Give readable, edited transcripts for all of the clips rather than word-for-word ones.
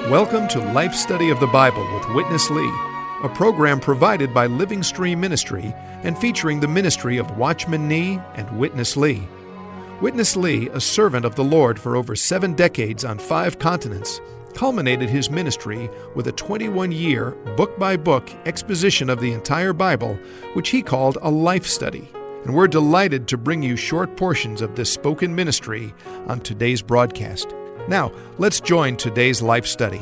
Welcome to Life Study of the Bible with Witness Lee, a program provided by Living Stream Ministry and featuring the ministry of Watchman Nee and Witness Lee. Witness Lee, a servant of the Lord for over 7 decades on 5 continents, culminated his ministry with a 21-year, book-by-book exposition of the entire Bible, which he called a life study. And we're delighted to bring you short portions of this spoken ministry on today's broadcast. Now, let's join today's life study.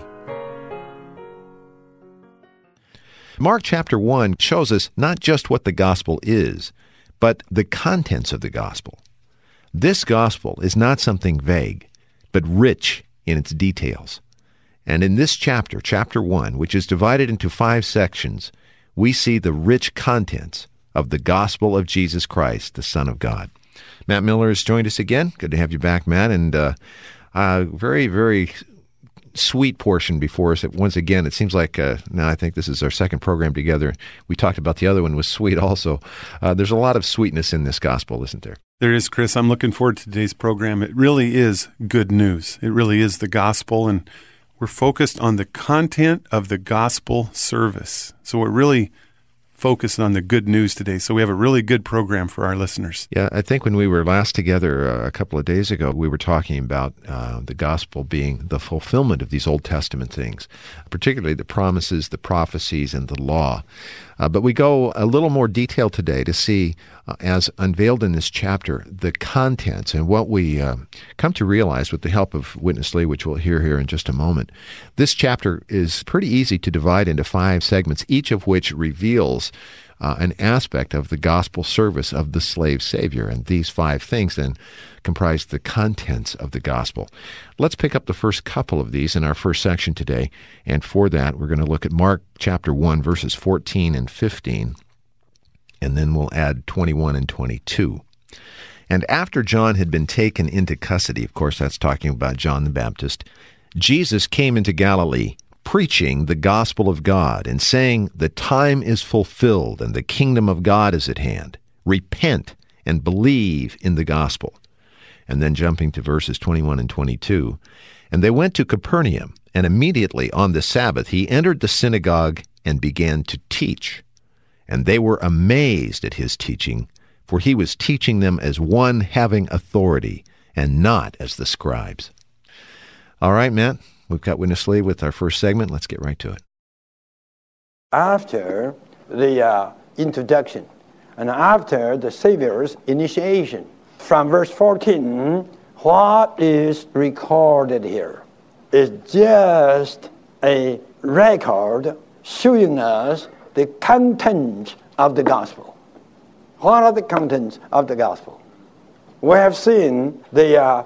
Mark chapter 1 shows us not just what the gospel is, but the contents of the gospel. This gospel is not something vague, but rich in its details. And in this chapter, chapter 1, which is divided into 5 sections, we see the rich contents of the gospel of Jesus Christ, the Son of God. Matt Miller has joined us again. Good to have you back, Matt. And very, very sweet portion before us. Once again, it seems like now I think this is our second program together. We talked about the other one was sweet also. There's a lot of sweetness in this gospel, isn't there? There is, Chris. I'm looking forward to today's program. It really is good news. It really is the gospel, and we're focused on the content of the gospel service. So we're really focused on the good news today. So we have a really good program for our listeners. Yeah, I think when we were last together a couple of days ago, we were talking about the gospel being the fulfillment of these Old Testament things, particularly the promises, the prophecies, and the law. But we go a little more detailed today to see, as unveiled in this chapter, the contents and what we come to realize with the help of Witness Lee, which we'll hear here in just a moment. This chapter is pretty easy to divide into 5 segments, each of which reveals an aspect of the gospel service of the slave Savior. And these 5 things then comprise the contents of the gospel. Let's pick up the first couple of these in our first section today. And for that, we're going to look at Mark chapter 1, verses 14 and 15. And then we'll add 21 and 22. And after John had been taken into custody, of course, that's talking about John the Baptist, Jesus came into Galilee, preaching the gospel of God and saying, "The time is fulfilled and the kingdom of God is at hand. Repent and believe in the gospel." And then jumping to verses 21 and 22, "And they went to Capernaum, and immediately on the Sabbath he entered the synagogue and began to teach. And they were amazed at his teaching, for he was teaching them as one having authority, and not as the scribes." All right, Matt, we've got Witness Lee with our first segment. Let's get right to it. After the introduction and after the Savior's initiation, from verse 14, what is recorded here is just a record showing us the content of the gospel. What are the contents of the gospel? We have seen the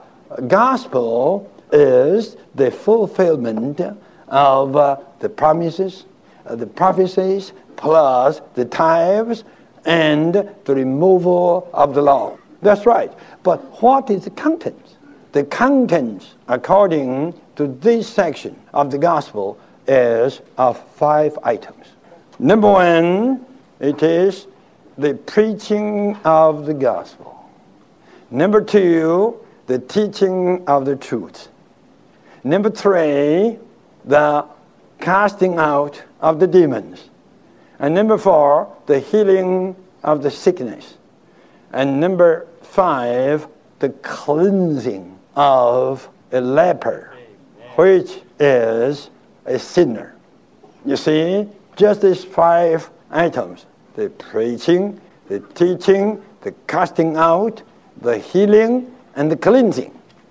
gospel is the fulfillment of the promises, the prophecies, plus the tithes, and the removal of the law. That's right. But what is the contents? The contents, according to this section of the gospel, is of 5 items. Number 1, it is the preaching of the gospel. Number 2, the teaching of the truth. Number 3, the casting out of the demons. And number 4, the healing of the sickness. And number 5, the cleansing of a leper, which is a sinner. You see, just these 5 items: the preaching, the teaching, the casting out, the healing, and the cleansing.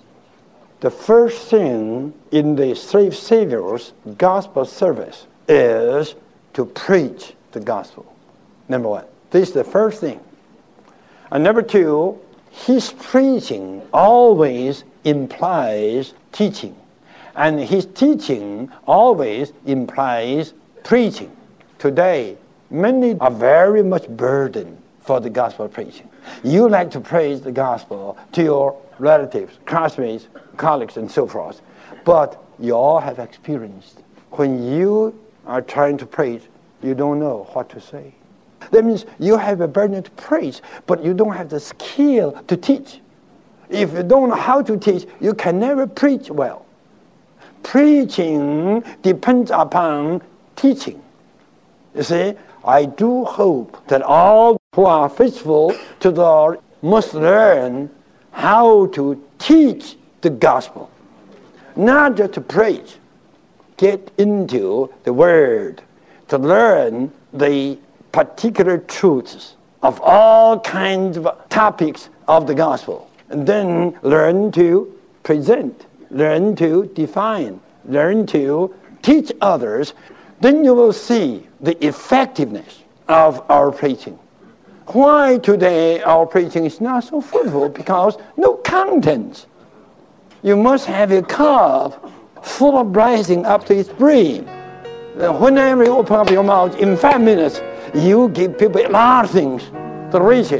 The first thing in the slave Savior's gospel service is to preach the gospel. Number 1. This is the first thing. And number 2, his preaching always implies teaching. And his teaching always implies preaching. Today, many are very much burdened for the gospel preaching. You like to preach the gospel to your relatives, classmates, colleagues, and so forth. But you all have experienced when you are trying to preach, you don't know what to say. That means you have a burden to preach, but you don't have the skill to teach. If you don't know how to teach, you can never preach well. preaching depends upon teaching. You see, I do hope that all who are faithful to the Lord must learn how to teach the gospel, not just to preach. Get into the Word to learn the particular truths of all kinds of topics of the gospel, and then learn to present, learn to define, learn to teach others. Then you will see the effectiveness of our preaching. Why today our preaching is not so fruitful? Because no contents. You must have a cup full of blessing up to its brim. Whenever you open up your mouth, in 5 minutes, you give people a lot of things, the riches.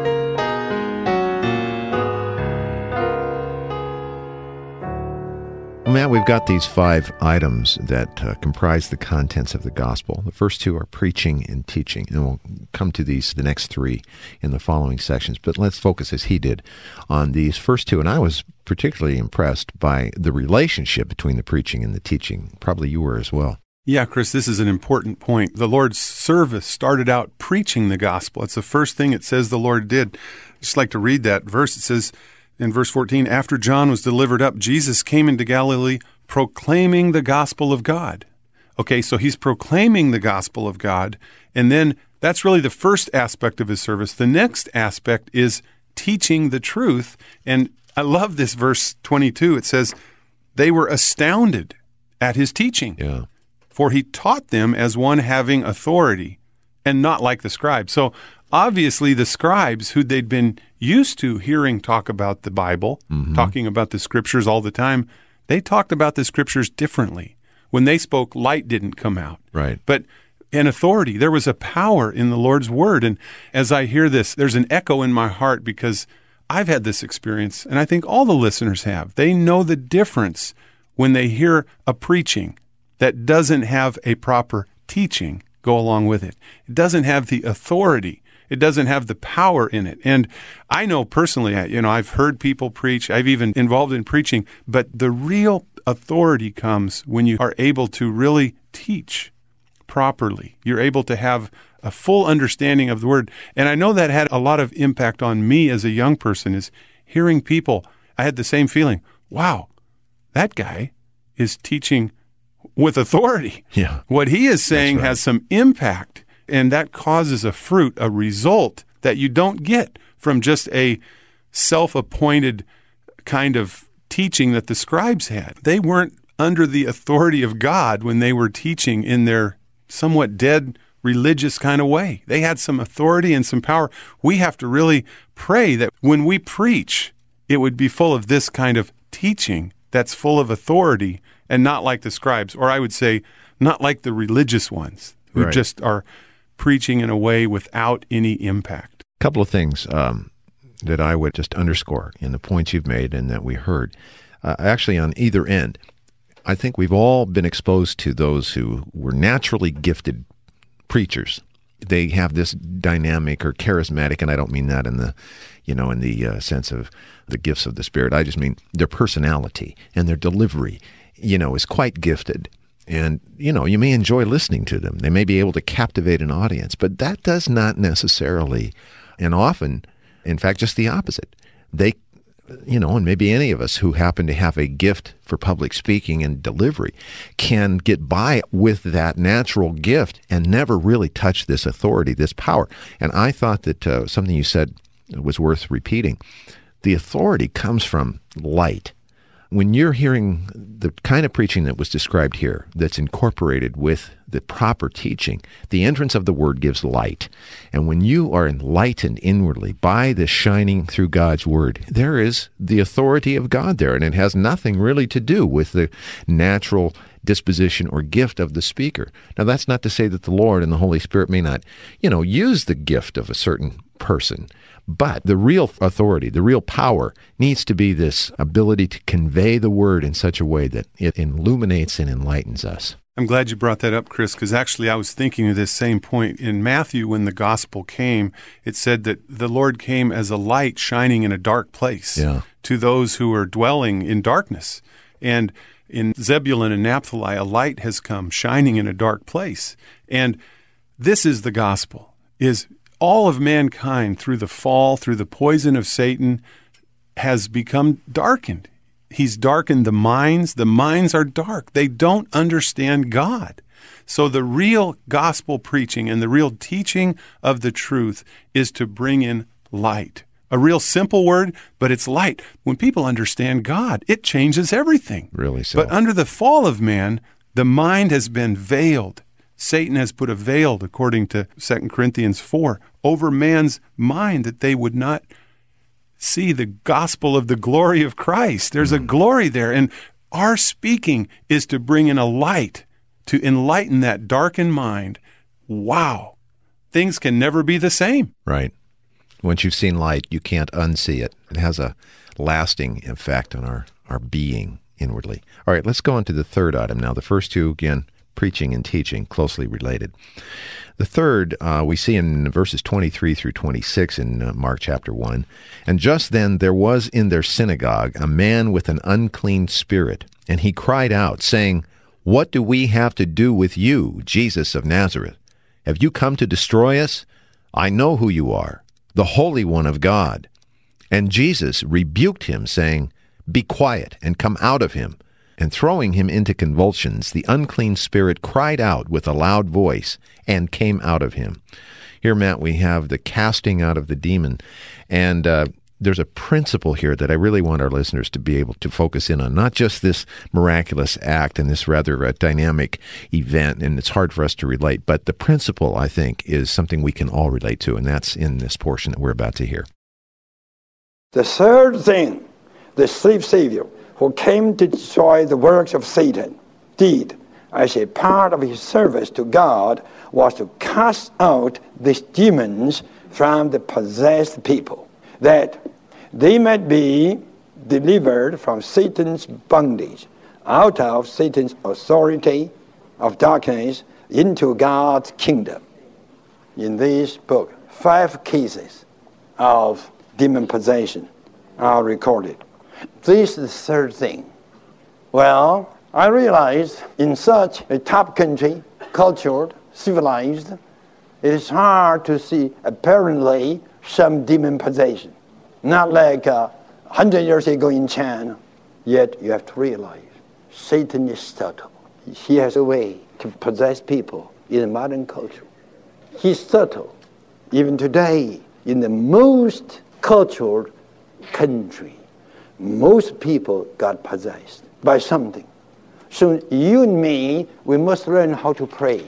Matt, we've got these 5 items that comprise the contents of the gospel. The first 2 are preaching and teaching, and we'll come to the next 3 in the following sections. But let's focus, as he did, on these first 2. And I was particularly impressed by the relationship between the preaching and the teaching. Probably you were as well. Yeah, Chris, this is an important point. The Lord's service started out preaching the gospel. It's the first thing it says the Lord did. I'd just like to read that verse. It says, in verse 14, after John was delivered up, Jesus came into Galilee proclaiming the gospel of God. Okay, so he's proclaiming the gospel of God, and then that's really the first aspect of his service. The next aspect is teaching the truth, and I love this verse 22. It says, they were astounded at his teaching, for he taught them as one having authority, and not like the scribes. So obviously the scribes, who they'd been used to hearing talk about the Bible, talking about the Scriptures all the time, they talked about the Scriptures differently. When they spoke, light didn't come out. Right. But an authority, there was a power in the Lord's Word. And as I hear this, there's an echo in my heart, because I've had this experience, and I think all the listeners have. They know the difference when they hear a preaching that doesn't have a proper teaching go along with it. It doesn't have the authority. It doesn't have the power in it. And I know personally, I've heard people preach. I've even involved in preaching. But the real authority comes when you are able to really teach properly. You're able to have a full understanding of the Word. And I know that had a lot of impact on me as a young person, is hearing people. I had the same feeling. Wow, that guy is teaching with authority. Yeah. What he is saying has some impact. And that causes a fruit, a result that you don't get from just a self-appointed kind of teaching that the scribes had. They weren't under the authority of God when they were teaching in their somewhat dead religious kind of way. They had some authority and some power. We have to really pray that when we preach, it would be full of this kind of teaching that's full of authority, and not like the scribes, or I would say not like the religious ones who just are preaching in a way without any impact. A couple of things that I would just underscore in the points you've made and that we heard. Actually, on either end, I think we've all been exposed to those who were naturally gifted preachers. They have this dynamic or charismatic, and I don't mean that in the, in the sense of the gifts of the Spirit. I just mean their personality and their delivery, is quite gifted. And, you may enjoy listening to them. They may be able to captivate an audience, but that does not necessarily, and often, in fact, just the opposite. They, and maybe any of us who happen to have a gift for public speaking and delivery can get by with that natural gift and never really touch this authority, this power. And I thought that something you said was worth repeating. The authority comes from light. When you're hearing the kind of preaching that was described here, that's incorporated with the proper teaching, the entrance of the Word gives light. And when you are enlightened inwardly by the shining through God's Word, there is the authority of God there, and it has nothing really to do with the natural disposition or gift of the speaker. Now, that's not to say that the Lord and the Holy Spirit may not, use the gift of a certain person. But the real authority, the real power, needs to be this ability to convey the Word in such a way that it illuminates and enlightens us. I'm glad you brought that up, Chris, because actually I was thinking of this same point. In Matthew, when the gospel came, it said that the Lord came as a light shining in a dark place to those who are dwelling in darkness. And in Zebulun and Naphtali, a light has come shining in a dark place. And this is the gospel, is all of mankind through the fall, through the poison of Satan, has become darkened. He's darkened the minds. The minds are dark. They don't understand God. So the real gospel preaching and the real teaching of the truth is to bring in light. A real simple word, but it's light. When people understand God, it changes everything. Really so. But under the fall of man, the mind has been veiled. Satan has put a veil, according to 2 Corinthians 4, over man's mind that they would not see the gospel of the glory of Christ. There's a glory there. And our speaking is to bring in a light, to enlighten that darkened mind. Wow. Things can never be the same. Right. Once you've seen light, you can't unsee it. It has a lasting effect on our being inwardly. All right, let's go on to the third item now. The first two, again, preaching and teaching, closely related. The third, we see in verses 23 through 26 in Mark chapter 1. And just then there was in their synagogue a man with an unclean spirit, and he cried out, saying, "What do we have to do with you, Jesus of Nazareth? Have you come to destroy us? I know who you are, the Holy One of God." And Jesus rebuked him, saying, "Be quiet, and come out of him." And throwing him into convulsions, the unclean spirit cried out with a loud voice and came out of him. Here, Matt, we have the casting out of the demon. And there's a principle here that I really want our listeners to be able to focus in on, not just this miraculous act and this rather dynamic event, and it's hard for us to relate, but the principle, I think, is something we can all relate to, and that's in this portion that we're about to hear. The third thing, the slave Savior, who came to destroy the works of Satan, did as a part of his service to God was to cast out these demons from the possessed people, that they might be delivered from Satan's bondage, out of Satan's authority of darkness into God's kingdom. In this book, 5 cases of demon possession are recorded. This is the third thing. Well, I realize in such a top country, cultured, civilized, it is hard to see apparently some demon possession. Not like 100 years ago in China. Yet you have to realize Satan is subtle. He has a way to possess people in the modern culture. He's subtle. Even today, in the most cultured country, most people got possessed by something. So you and me, we must learn how to pray.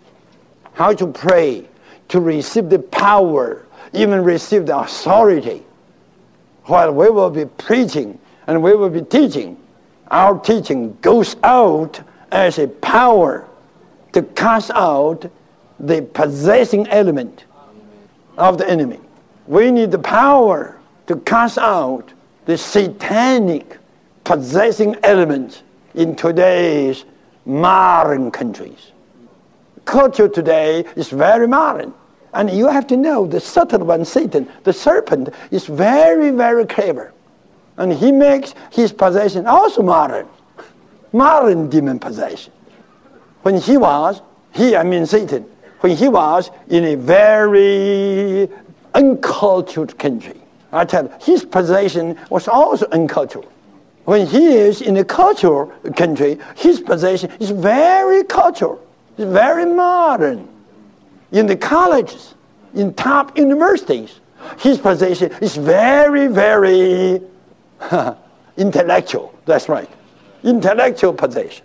How to pray to receive the power, even receive the authority. While we will be preaching and we will be teaching, our teaching goes out as a power to cast out the possessing element of the enemy. We need the power to cast out the satanic possessing element in today's modern countries. Culture today is very modern. And you have to know the subtle one, Satan, the serpent, is very, very clever. And he makes his possession also modern. Modern demon possession. When Satan, when he was in a very uncultured country, I tell you, his possession was also uncultured. When he is in a cultural country, his possession is very cultural. It's very modern. In the colleges, in top universities, his possession is very, very intellectual. That's right. Intellectual possession.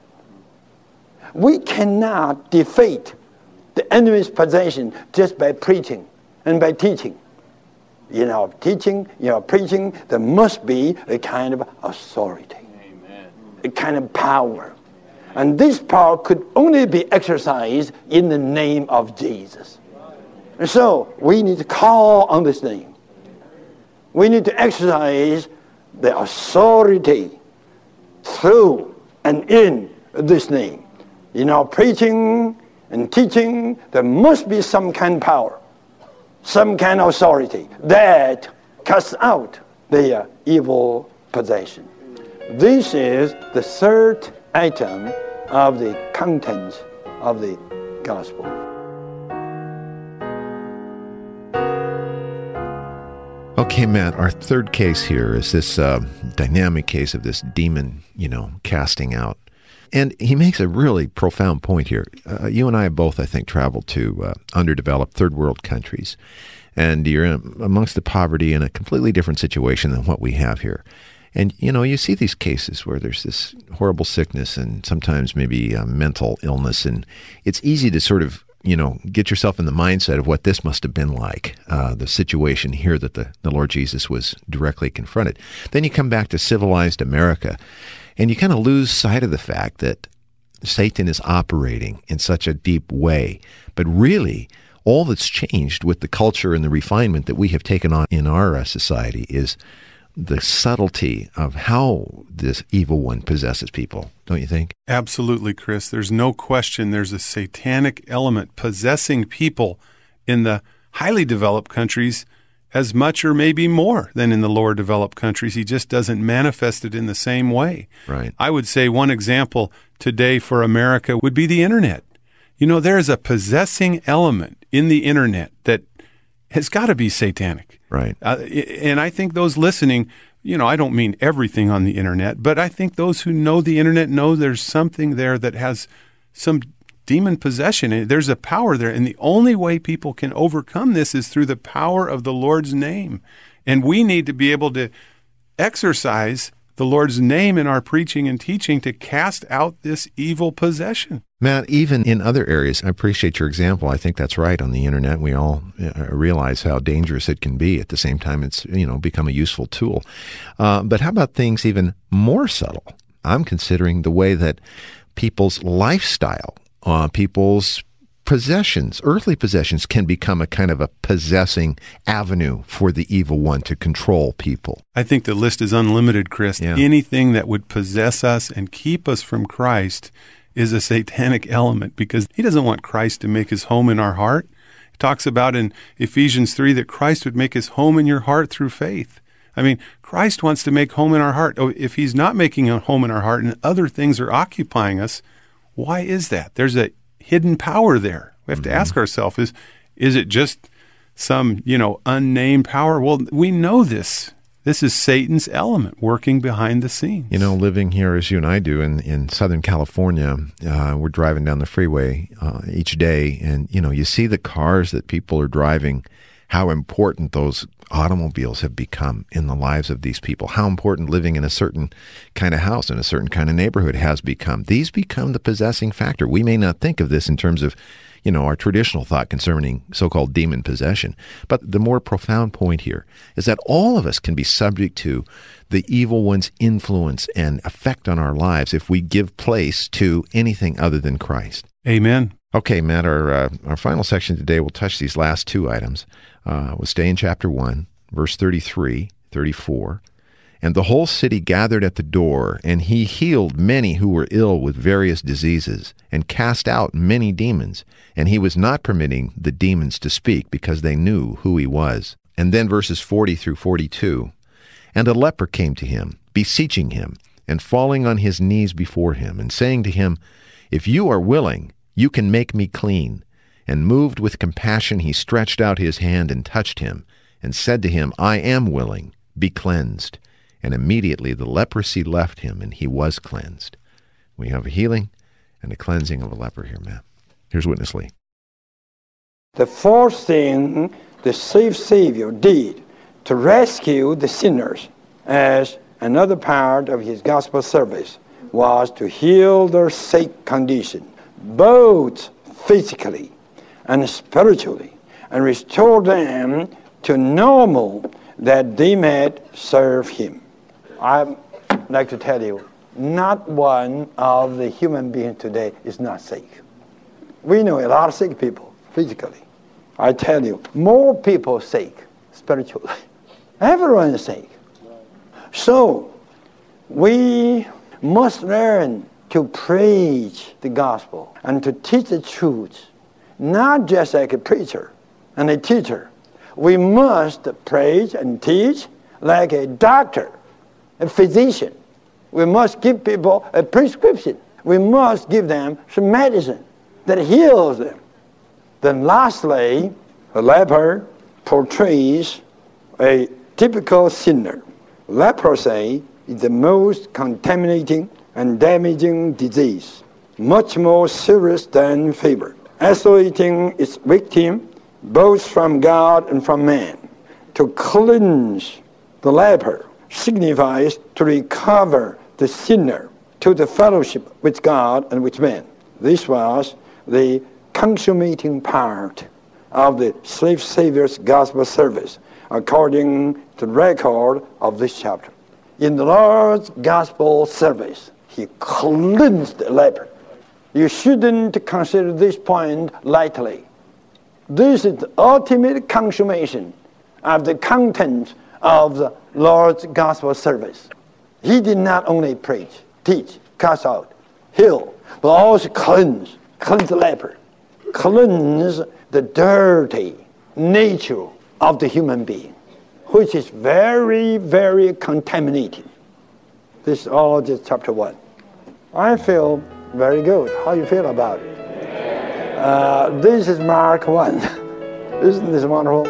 We cannot defeat the enemy's possession just by preaching and by teaching. In our teaching, in our preaching, there must be a kind of authority, a kind of power. And this power could only be exercised in the name of Jesus. And so we need to call on this name. We need to exercise the authority through and in this name. In our preaching and teaching, there must be some kind of power, some kind of authority that casts out the evil possession. This is the third item of the contents of the gospel. Okay, Matt, our third case here is this dynamic case of this demon, casting out. And he makes a really profound point here. You and I have both, I think, traveled to underdeveloped third world countries. And you're amongst the poverty in a completely different situation than what we have here. And, you see these cases where there's this horrible sickness and sometimes maybe mental illness. And it's easy to sort of, get yourself in the mindset of what this must have been like, the situation here that the Lord Jesus was directly confronted. Then you come back to civilized America, and you kind of lose sight of the fact that Satan is operating in such a deep way. But really, all that's changed with the culture and the refinement that we have taken on in our society is the subtlety of how this evil one possesses people, don't you think? Absolutely, Chris. There's no question there's a satanic element possessing people in the highly developed countries as much or maybe more than in the lower developed countries. He just doesn't manifest it in the same way. Right. I would say one example today for America would be the internet. There's a possessing element in the internet that has got to be satanic. Right. And I think those listening, I don't mean everything on the internet, but I think those who know the internet know there's something there that has some demon possession. There's a power there. And the only way people can overcome this is through the power of the Lord's name. And we need to be able to exercise the Lord's name in our preaching and teaching to cast out this evil possession. Matt, even in other areas, I appreciate your example. I think that's right. On the internet, we all realize how dangerous it can be. At the same time, it's become a useful tool. But how about things even more subtle? I'm considering the way that people's lifestyle, people's possessions, earthly possessions, can become a kind of a possessing avenue for the evil one to control people. I think the list is unlimited, Chris. Yeah. Anything that would possess us and keep us from Christ is a satanic element, because he doesn't want Christ to make his home in our heart. He talks about in Ephesians 3 that Christ would make his home in your heart through faith. I mean, Christ wants to make home in our heart. If he's not making a home in our heart and other things are occupying us, why is that? There's a hidden power there. We have to ask ourselves, is it just some, unnamed power? Well, we know this. This is Satan's element working behind the scenes. Living here as you and I do in Southern California, we're driving down the freeway each day, and, you see the cars that people are driving, how important those automobiles have become in the lives of these people, how important living in a certain kind of house, in a certain kind of neighborhood has become. These become the possessing factor. We may not think of this in terms of, our traditional thought concerning so-called demon possession. But the more profound point here is that all of us can be subject to the evil one's influence and effect on our lives if we give place to anything other than Christ. Amen. Okay, Matt, our final section today will touch these last two items. We'll stay in chapter 1, verse 33, 34. And the whole city gathered at the door, and he healed many who were ill with various diseases, and cast out many demons. And he was not permitting the demons to speak, because they knew who he was. And then verses 40 through 42. And a leper came to him, beseeching him, and falling on his knees before him, and saying to him, If you are willing, you can make me clean. And moved with compassion, he stretched out his hand and touched him, and said to him, I am willing, be cleansed. And immediately the leprosy left him, and he was cleansed. We have a healing and a cleansing of a leper here, Matt. Here's Witness Lee. The fourth thing the Savior did to rescue the sinners as another part of his gospel service was to heal their sick condition, both physically and spiritually, and restore them to normal that they might serve him. I'd like to tell you, not one of the human beings today is not sick. We know a lot of sick people physically. I tell you, more people sick spiritually. Everyone is sick. So we must learn to preach the gospel and to teach the truth, not just like a preacher and a teacher. We must preach and teach like a doctor, a physician, We must give people a prescription. We must give them some medicine that heals them. Then lastly, the leper portrays a typical sinner. Leprosy is the most contaminating and damaging disease, much more serious than fever, isolating its victim both from God and from man. To cleanse the leper signifies to recover the sinner to the fellowship with God and with men. This was the consummating part of the slave Savior's gospel service, according to the record of this chapter. In the Lord's gospel service, he cleansed the leper. You shouldn't consider this point lightly. This is the ultimate consummation of the content of the Lord's gospel service. He did not only preach, teach, cast out, heal, but also cleanse the leper, cleanse the dirty nature of the human being, which is very, very contaminating. This is all just chapter 1. I feel very good. How you feel about it? This is Mark 1. Isn't this wonderful?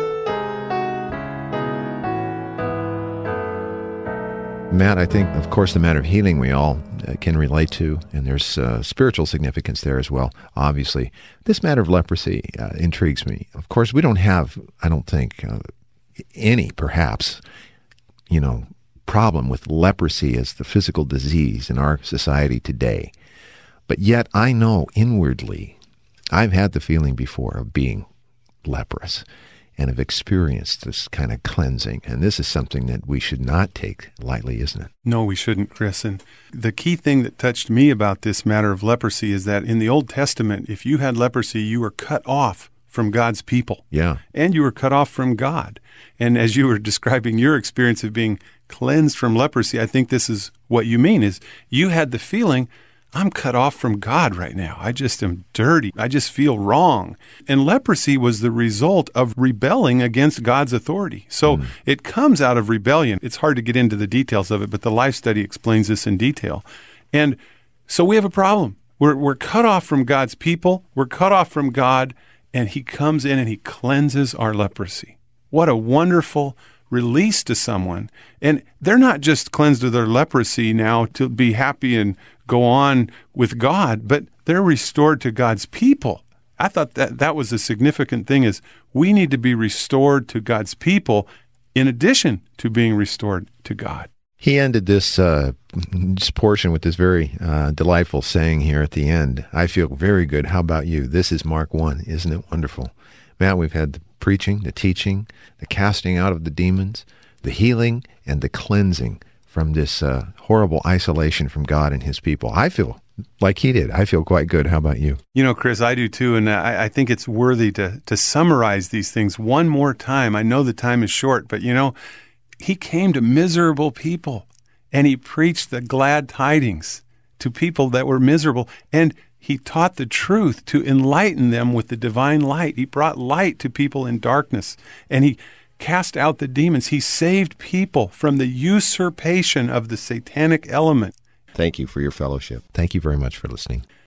Matt, I think, of course, the matter of healing we all can relate to, and there's spiritual significance there as well, obviously. This matter of leprosy intrigues me. Of course, we don't have, I don't think, any, perhaps, problem with leprosy as the physical disease in our society today. But yet, I know inwardly, I've had the feeling before of being leprous and have experienced this kind of cleansing. And this is something that we should not take lightly, isn't it? No, we shouldn't, Chris. And the key thing that touched me about this matter of leprosy is that in the Old Testament, if you had leprosy, you were cut off from God's people. Yeah. And you were cut off from God. And as you were describing your experience of being cleansed from leprosy, I think this is what you mean, is you had the feeling, I'm cut off from God right now. I just am dirty. I just feel wrong. And leprosy was the result of rebelling against God's authority. So it comes out of rebellion. It's hard to get into the details of it, but the Life Study explains this in detail. And so we have a problem. We're cut off from God's people. We're cut off from God, and he comes in and he cleanses our leprosy. What a wonderful release to someone. And they're not just cleansed of their leprosy now to be happy and go on with God, but they're restored to God's people. I thought that was a significant thing, is we need to be restored to God's people in addition to being restored to God. He ended this portion with this very delightful saying here at the end. I feel very good. How about you? This is Mark 1. Isn't it wonderful? Matt, we've had the preaching, the teaching, the casting out of the demons, the healing, and the cleansing from this horrible isolation from God and his people. I feel like he did. I feel quite good. How about you? Chris, I do too, and I think it's worthy to summarize these things one more time. I know the time is short, but he came to miserable people, and he preached the glad tidings to people that were miserable, and he taught the truth to enlighten them with the divine light. He brought light to people in darkness, and he cast out the demons. He saved people from the usurpation of the satanic element. Thank you for your fellowship. Thank you very much for listening.